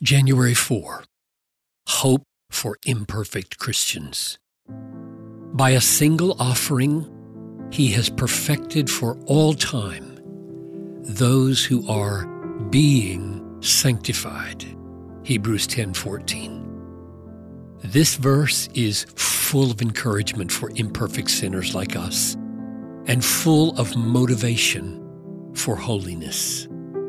January 4. Hope for imperfect Christians. By a single offering, he has perfected for all time those who are being sanctified. Hebrews 10:14. This verse is full of encouragement for imperfect sinners like us and full of motivation for holiness.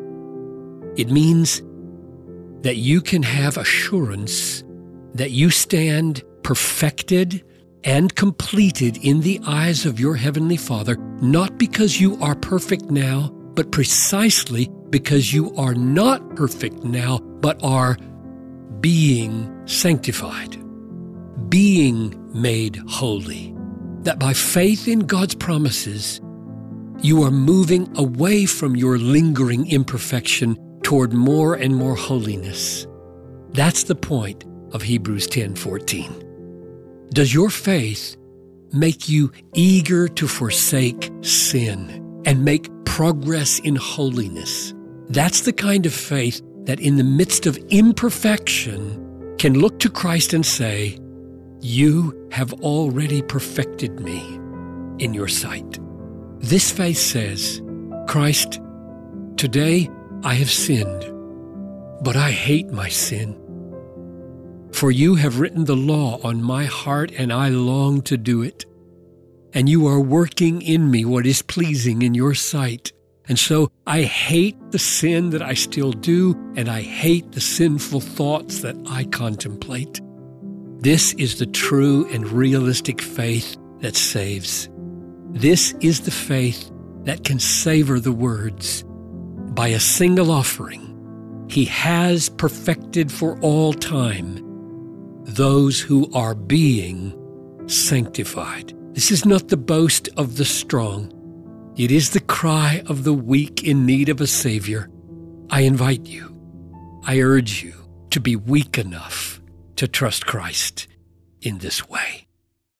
It means that you can have assurance that you stand perfected and completed in the eyes of your Heavenly Father, not because you are perfect now, but precisely because you are not perfect now, but are being sanctified, being made holy. That by faith in God's promises, you are moving away from your lingering imperfection toward more and more holiness. That's the point of Hebrews 10:14. Does your faith make you eager to forsake sin and make progress in holiness? That's the kind of faith that in the midst of imperfection can look to Christ and say, "You have already perfected me in your sight." This faith says, "Christ, today I have sinned, but I hate my sin. For you have written the law on my heart, and I long to do it. And you are working in me what is pleasing in your sight. And so I hate the sin that I still do, and I hate the sinful thoughts that I contemplate." This is the true and realistic faith that saves. This is the faith that can savor the words, "By a single offering, he has perfected for all time those who are being sanctified." This is not the boast of the strong. It is the cry of the weak in need of a Savior. I invite you, I urge you to be weak enough to trust Christ in this way.